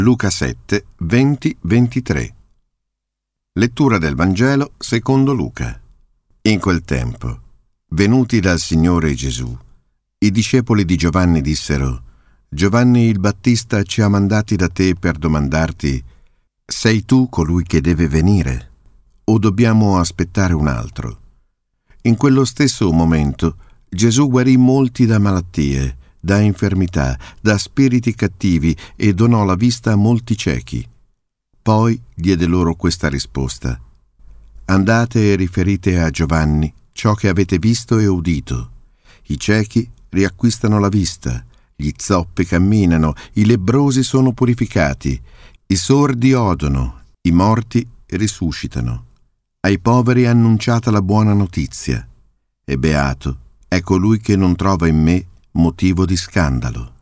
Luca 7, 20-23. Lettura del Vangelo secondo Luca. In quel tempo, venuti dal Signore Gesù, i discepoli di Giovanni dissero: Giovanni il Battista ci ha mandati da te per domandarti: sei tu colui che deve venire, o dobbiamo aspettare un altro? In quello stesso momento Gesù guarì molti da malattie, da infermità, da spiriti cattivi e donò la vista a molti ciechi. Poi diede loro questa risposta: andate e riferite a Giovanni ciò che avete visto e udito. I ciechi riacquistano la vista, gli zoppi camminano, i lebbrosi sono purificati, i sordi odono, i morti risuscitano. Ai poveri è annunciata la buona notizia, e beato è colui che non trova in me motivo di scandalo.